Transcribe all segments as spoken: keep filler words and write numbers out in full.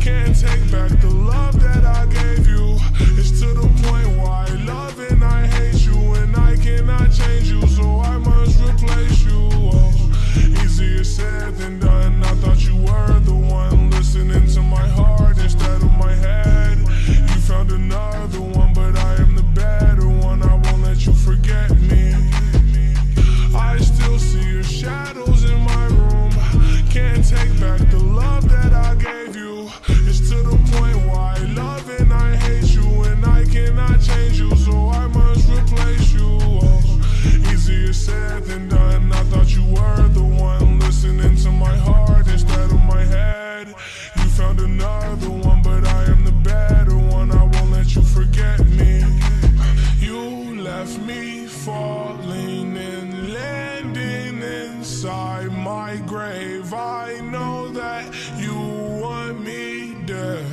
Can't take back the love that I gave you. It's to the point where I love and I hate you, and I cannot change you, so I must replace you. Oh, easier said than done. I thought you were the one listening to my heart instead of my head. You found another one, but I am the better one. I won't let you forget me. I still see your shadows in my room. Can't take back the love that I gave you. It's to the point where I love and I hate you, and I cannot change you, so I must replace you. Oh, easier said than done. I thought you were the one listening to my heart instead of my head. You found another one, but I am the better one. I won't let you forget me. You left me falling and landing inside my grave. I know that you want me dead.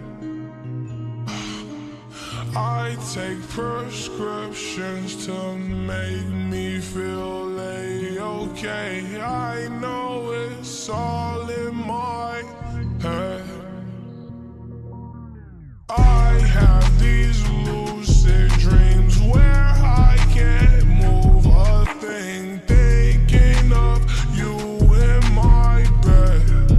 I take prescriptions to make me feel A-okay. I know it's all in my head. I have these lucid dreams where I can't move a thing, thinking of you in my bed.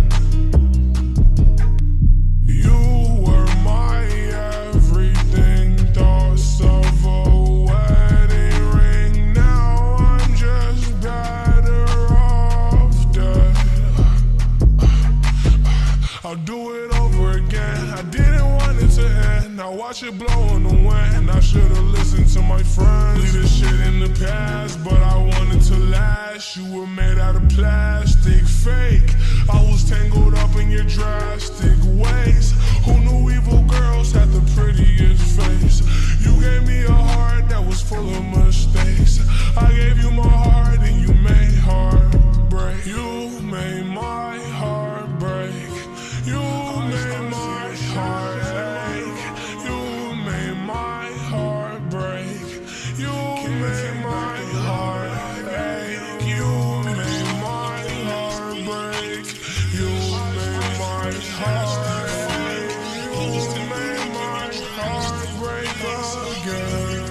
You were my everything, thoughts of a wedding ring. Now I'm just better off dead. I'll do it over again. I didn't want it to end. Now watch it blow in the wind. I should've listened to my friends. Leave this shit in the past, but I wanted to last. You were made out of plastic, fake. I was tangled up in your drastic ways. Who knew evil girls had the prettiest face? You gave me a heart that was full of mistakes. I gave you my heart and you made heartbreak. You made my heart break. You made my heart ache. You made my heart break. You made my heart ache. You made my heart break. You made my heart ache. You made my heart break again.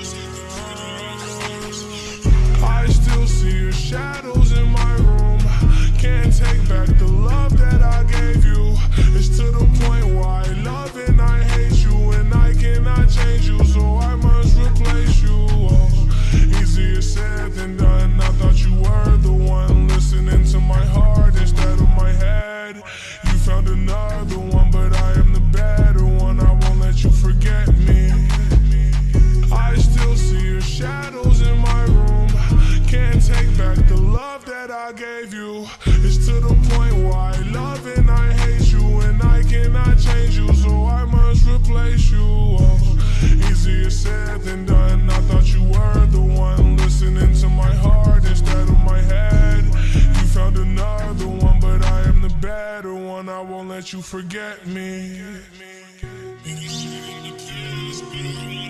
I still see your shadows in my room. Can't take back the love that I gave you. It's to the point where I love and I hate you, and I cannot change you, so I must replace you. Oh, easier said than done. I thought you were the one listening to my heart instead of my head. You found another one, but I am the better one. I won't let you forget me. I still see your shadows in my room. Can't take back the love that I gave you. It's to the point where I love and I hate you, and I cannot change you, so I must replace you. Oh, easier said than done. I thought you were the one listening to my heart instead of my head. You found another one, but I am the better one. I won't let you forget me.